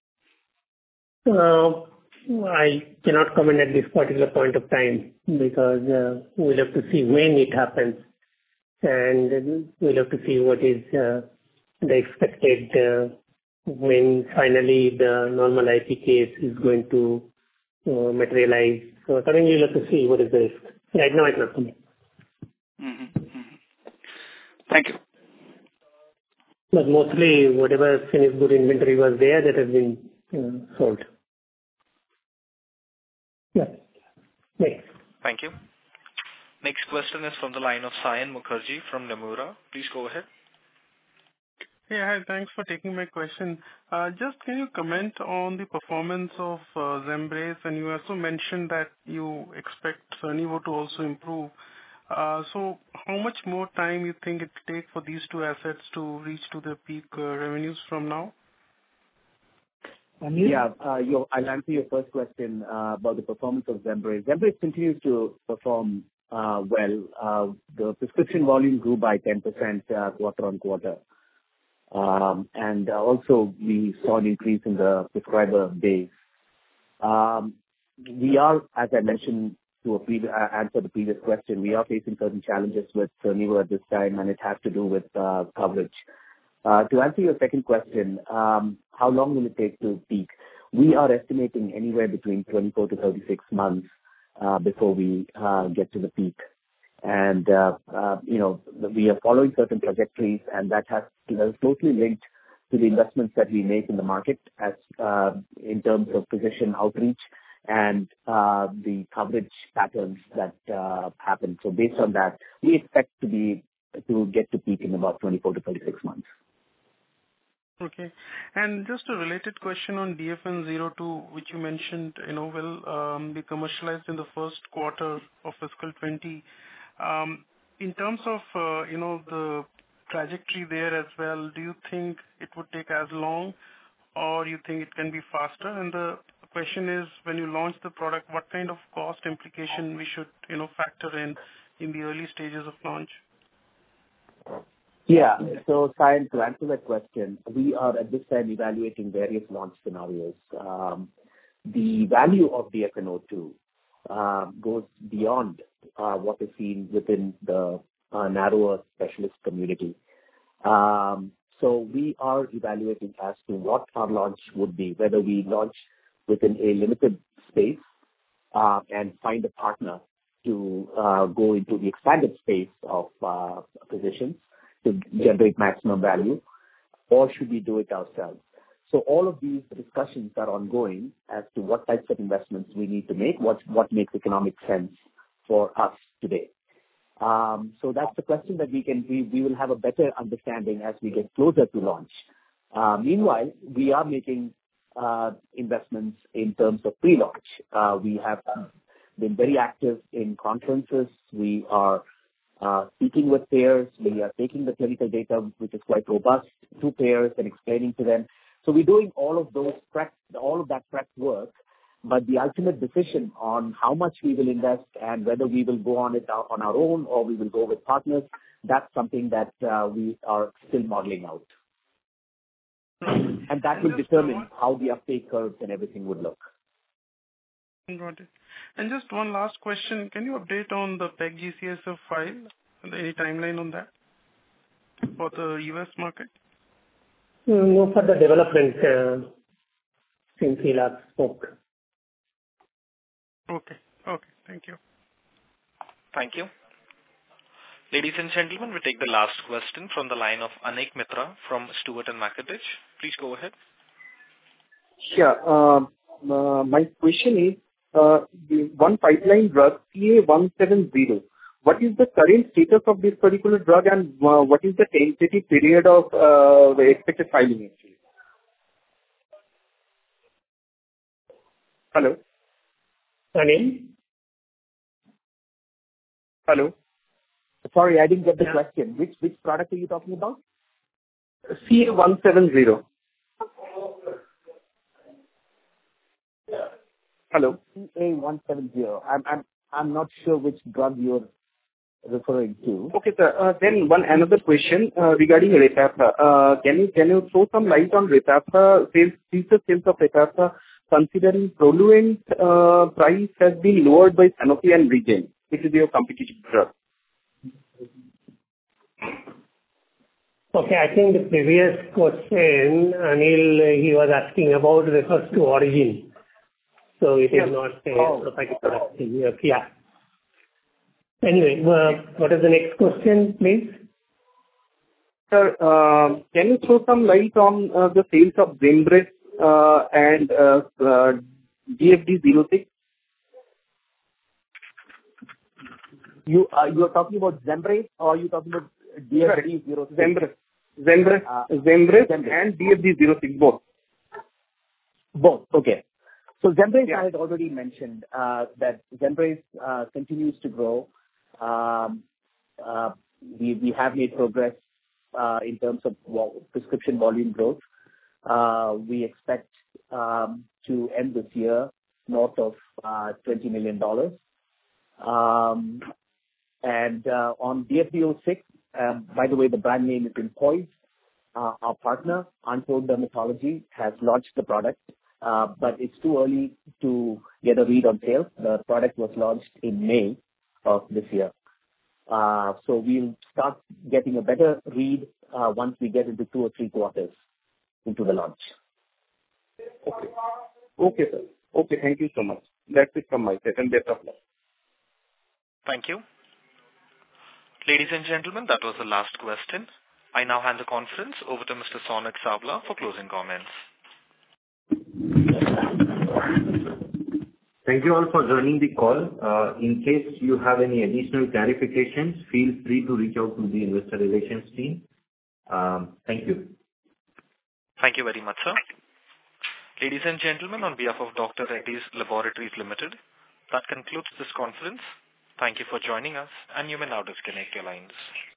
C: Uh, I cannot comment at this particular point of time because uh, we'll have to see when it happens, and we'll have to see what is uh, the expected uh, when finally the normal I P case is going to uh, materialize. So accordingly, we'll have to see what is the risk. Right now, I cannot comment.
N: Mm-hmm. Mm-hmm. Thank you.
C: But mostly, whatever finished good inventory was there, that has been uh, sold. Yeah. Next.
A: Thank you. Next question is from the line of Sayan Mukherjee from Nomura. Please go ahead.
E: Yeah, hi. Thanks for taking my question. Uh, Just can you comment on the performance of uh, Zembrace? And you also mentioned that you expect Cernivo to also improve. Uh, So how much more time you think it will take for these two assets to reach to their peak uh, revenues from now?
P: Yeah, uh, your, I'll answer your first question uh, about the performance of Zembrace. Zembrace continues to perform uh, well. Uh, the prescription volume grew by ten percent uh, quarter on quarter. Um, and uh, also we saw an increase in the prescriber base. Um, we are, as I mentioned to a previous, uh, answer the previous question, we are facing certain challenges with Cernivo at this time, and it has to do with uh, coverage. Uh, to answer your second question, um, how long will it take to peak? We are estimating anywhere between twenty-four to thirty-six months uh, before we uh, get to the peak. And, uh, uh, you know, we are following certain trajectories, and that has that is closely linked to the investments that we make in the market as uh, in terms of physician outreach and uh, the coverage patterns that uh, happen. So based on that, we expect to be to get to peak in about twenty-four to thirty-six months.
E: Okay. And just a related question on D F N zero two, which you mentioned, you know, will um, be commercialized in the first quarter of fiscal twenty. Um, in terms of, uh, you know, the trajectory there as well, do you think it would take as long, or you think it can be faster? And the question is, when you launch the product, what kind of cost implication we should, you know, factor in in the early stages of launch?
P: Yeah. So, Sayan, to answer that question, we are at this time evaluating various launch scenarios. Um, the value of D F N zero two uh, goes beyond uh, what is seen within the uh, narrower specialist community. Um, so we are evaluating as to what our launch would be, whether we launch within a limited space uh, and find a partner to uh, go into the expanded space of uh, physicians to generate maximum value, or should we do it ourselves? So all of these discussions are ongoing as to what types of investments we need to make, what what makes economic sense for us today. Um, so that's the question that we can we, we will have a better understanding as we get closer to launch. Uh, meanwhile, we are making uh, investments in terms of pre-launch. Uh, we have been very active in conferences. We are uh, speaking with payers. We are taking the clinical data, which is quite robust, to payers and explaining to them. So we're doing all of those prep, all of that prep work. But the ultimate decision on how much we will invest and whether we will go on it on our own or we will go with partners, that's something that uh, we are still modeling out. And that will determine how the uptake curves and everything would look.
E: Got it. And just one last question. Can you update on the P E G G C S F file? Any timeline on that for the U S market?
C: No further development uh, since we last spoke.
E: Okay. Okay. Thank you.
A: Thank you. Ladies and gentlemen, we take the last question from the line of Anik Mitra from Stewart and Mackertich. Please go ahead.
G: Sure. Uh, uh, my question is, uh, the one pipeline drug, C A one seven zero. What is the current status of this particular drug, and uh, what is the tentative period of uh, the expected filing actually? Hello?
C: Anil?
G: Hello?
P: Sorry, I didn't get the question. Which which product are you talking about?
G: C A one seven zero. Hello. P A one seven zero. I'm I'm I'm not sure which drug you're referring to. Okay, sir. Uh, Then one another question uh, regarding Repatha. Uh, Can you can you throw some light on Repatha sales, future sales of Repatha, considering Proluent uh, price has been lowered by Sanofi and Regen, which is your competitive drug?
C: Okay, I think the previous question, Anil, he was asking about refers to origin. So it is not a
G: Oh.
C: proprietary product. Yeah. Anyway, uh, what is the next question, please?
G: Sir, uh, can you throw some light on uh, the sales of Zembris uh, and uh, uh, D F D zero six?
P: You uh, you are talking about Zembris or are you talking about D F D zero six?
G: Zembris. Zembris,
P: Uh,
G: Zembris
P: Zembris.
G: and D F D zero six both.
P: Both. Okay. So Zembris,
G: Yeah.
P: I had already mentioned uh, that Zembris uh, continues to grow. Um, uh, we we have made progress uh, in terms of vo- prescription volume growth. Uh, we expect um, to end this year north of uh, twenty million dollars. Um, and uh, on D F D zero six, um, by the way, the brand name is Impoise. Uh, our partner, Untold Dermatology, has launched the product, uh, but it's too early to get a read on sales. The product was launched in May of this year. Uh, so we'll start getting a better read uh, once we get into two or three quarters into the launch.
G: Okay. Okay, sir. Okay, thank you so much. That's it from my side, and best of luck.
A: Thank you. Ladies and gentlemen, that was the last question. I now hand the conference over to Mister Sonak Savla for closing comments.
B: Thank you all for joining the call. Uh, in case you have any additional clarifications, feel free to reach out to the investor relations team. Um, thank you.
A: Thank you very much, sir. Ladies and gentlemen, on behalf of Doctor Reddy's Laboratories Limited, that concludes this conference. Thank you for joining us, and you may now disconnect your lines.